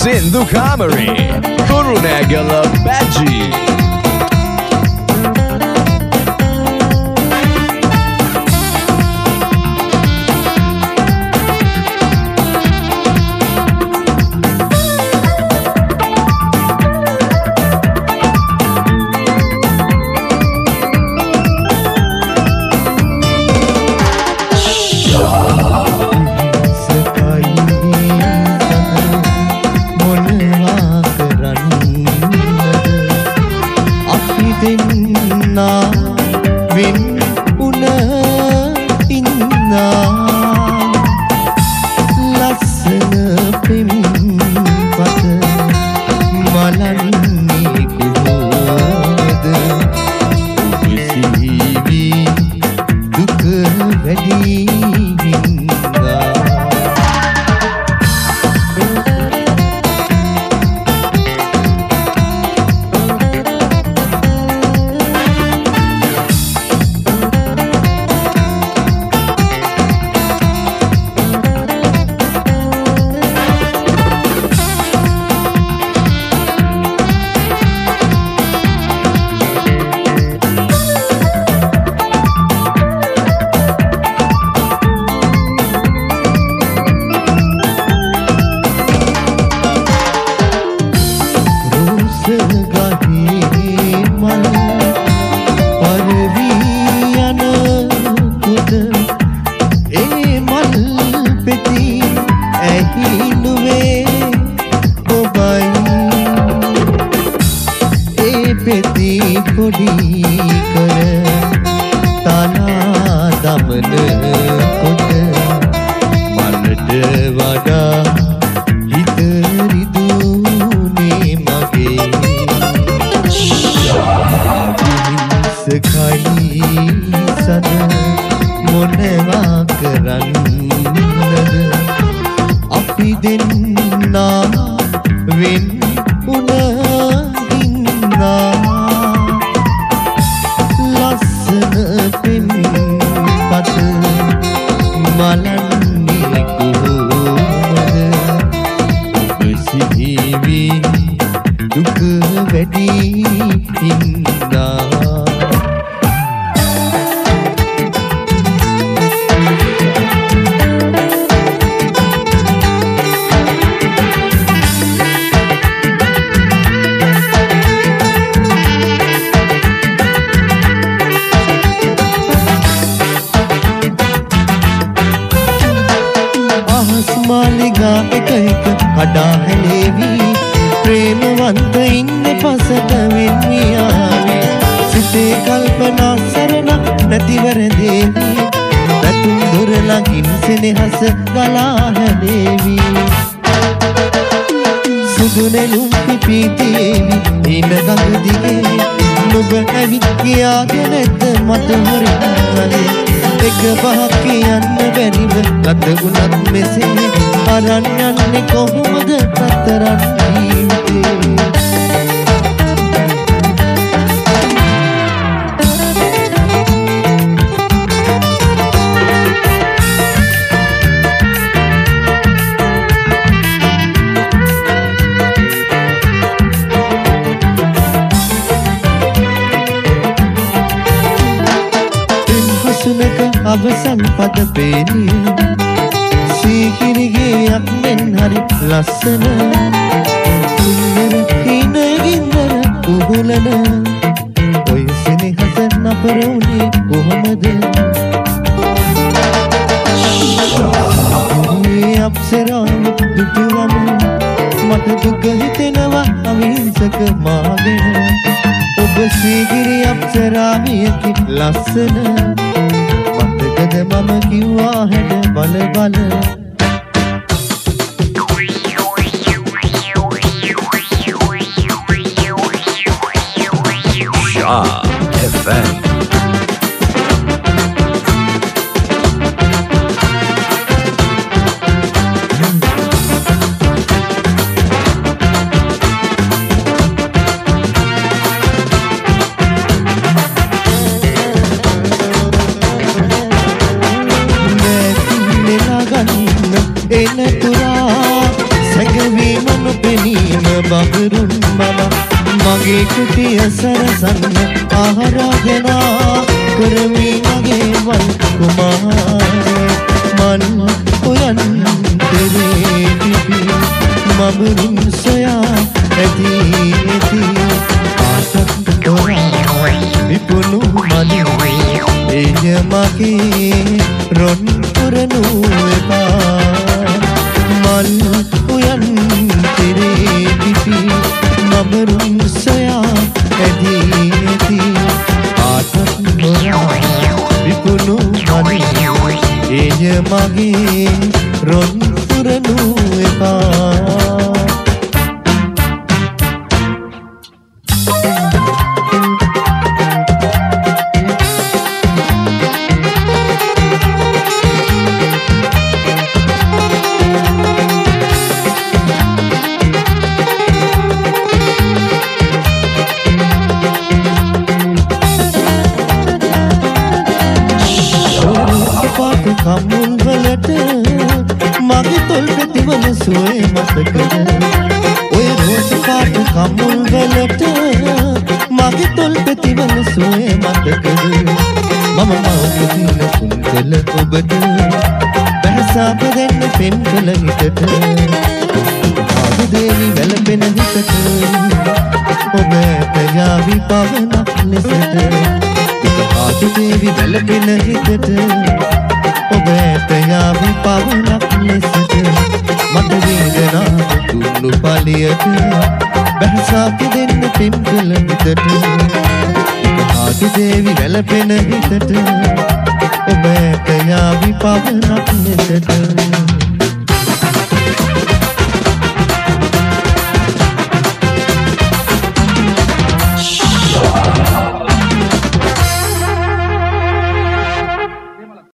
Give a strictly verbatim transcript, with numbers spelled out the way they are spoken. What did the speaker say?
Sindhu Kamari, Kurunegala Baji. අවසන් පද පේනිය සීකිරිගේ යක්මෙන් හරි ලස්සන සුන්දර හිනගින්දර උහුලන ඔය සෙනෙහස නපර උනේ කොහොමද මේ අප්සරාම දුටුවම මට දුක හිතෙනවා අහිංසක මාගෙන ඔබ සීකිරි අප්සරාමියකි ලස්සන මම කිව්වා හැඩ බල බල Shah F M. එන තුරා සැඟවීම නොපෙනී ඔබගේ කුටිය සරසන්න ආරාධනා කරමි මගේ වල් කුමාරේ මන් උයන් තෙරේ පිපි මබුරුන් සොයා ඇති ඇති ආසත් තොරා විපුණු මනේ එය මගේ රොන් පුරනු එපා මල් උයන් තෙරේ පිපි මබුරුන් සොයා ඇති ඇති ආසත් තොරා විපුණු මනේ එය මගේ රොන් පුරනු එපා කමුල් වලට මගේ තොල් පෙතිවල සුවේ මතකද ඔය රෝස පාට කමුල් වලට මගේ තොල් පෙතිවල සුවේ මතකද මම මවක දින කුංකල ඔබට බහසාප දෙන්න පෙම් කළ හිතට ආදු දේවි වැළපෙන හිතට ඔබ තයාවි පවනක් ලෙසට ආදු දේවි වැළපෙන හිතට ඔබ ඇතයාවි පවනක් ලෙසට මට වේදනා දුන්නු පලියට බැහසාකි දෙන්න පෙම් කළ හිතට ආදු දේවි වැළපෙන හිතට ඔබ ඇතයාවි පවනක් ලෙසට